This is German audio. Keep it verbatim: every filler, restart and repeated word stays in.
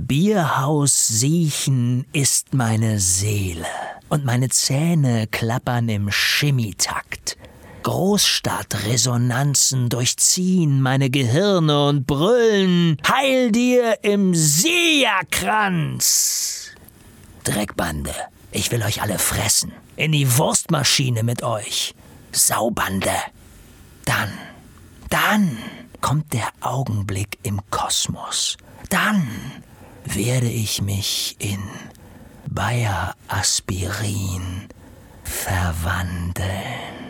Bierhaus siechen ist meine Seele und meine Zähne klappern im Chemietakt. Großstadtresonanzen durchziehen meine Gehirne und brüllen: Heil dir im Seherkranz! Dreckbande, ich will euch alle fressen. In die Wurstmaschine mit euch. Saubande. Dann, dann kommt der Augenblick im Kosmos. Dann werde ich mich in Bayer Aspirin verwandeln.